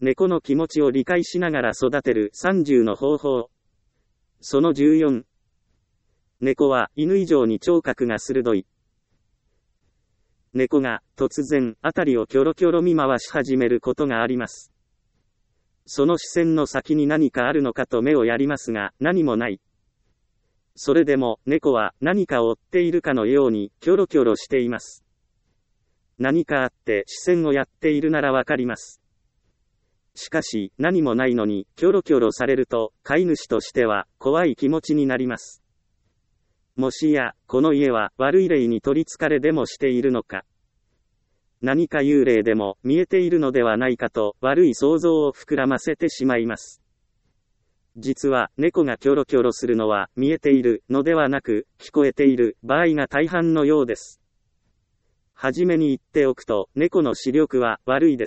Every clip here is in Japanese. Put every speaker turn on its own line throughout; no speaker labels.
猫の気持ちを理解しながら育てる30の方法。その14。猫は犬以上に聴覚が鋭い。猫が突然辺りをキョロキョロ見回し始めることがあります。その視線の先に何かあるのかと目をやりますが、何もない。それでも猫は何かを追っているかのようにキョロキョロしています。何かあって視線をやっているならわかります。しかし何もないのにキョロキョロされると飼い主としては怖い気持ちになります。もしやこの家は悪い霊に取り憑かれでもしているのか。何か幽霊でも見えているのではないかと悪い想像を膨らませてしまいます。実は猫がキョロキョロするのは見えているのではなく聞こえている場合が大半のようです。はじめに言っておくと猫の視力は悪いです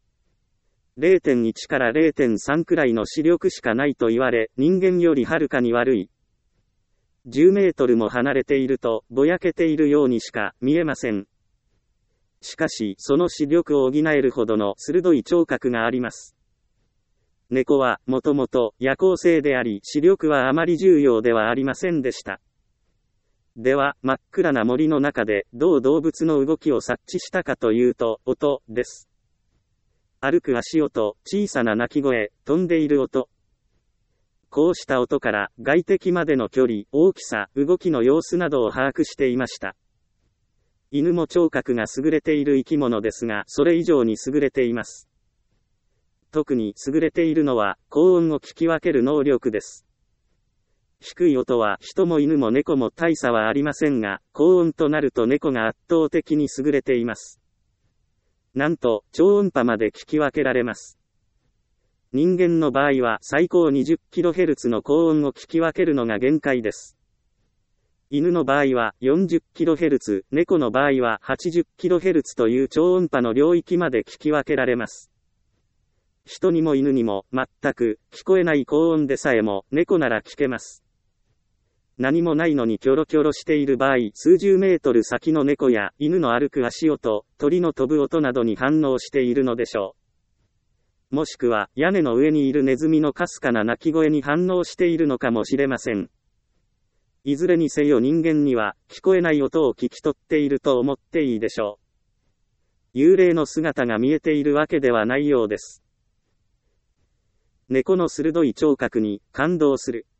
。0.1 から 0.3 くらいの視力しかないと言われ、人間よりはるかに悪い。10メートルも離れているとぼやけているようにしか見えません。しかしその視力を補えるほどの鋭い聴覚があります。猫はもともと夜行性であり視力はあまり重要ではありませんでした。では真っ暗な森の中でどう動物の動きを察知したかというと音です。歩く足音、小さな鳴き声、飛んでいる音。こうした音から外敵までの距離、大きさ、動きの様子などを把握していました。犬も聴覚が優れている生き物ですが、それ以上に優れています。特に優れているのは、高音を聞き分ける能力です。低い音は人も犬も猫も大差はありませんが、高音となると猫が圧倒的に優れています。なんと、超音波まで聞き分けられます。人間の場合は最高 20kHz の高音を聞き分けるのが限界です。犬の場合は 40kHz、猫の場合は 80kHz という超音波の領域まで聞き分けられます。人にも犬にも全く聞こえない高音でさえも猫なら聞けます。何もないのにキョロキョロしている場合、数十メートル先の猫や犬の歩く足音、鳥の飛ぶ音などに反応しているのでしょう。もしくは屋根の上にいるネズミのかすかな鳴き声に反応しているのかもしれません。いずれにせよ人間には聞こえない音を聞き取っていると思っていいでしょう。幽霊の姿が見えているわけではないようです。猫の鋭い聴覚に感動する。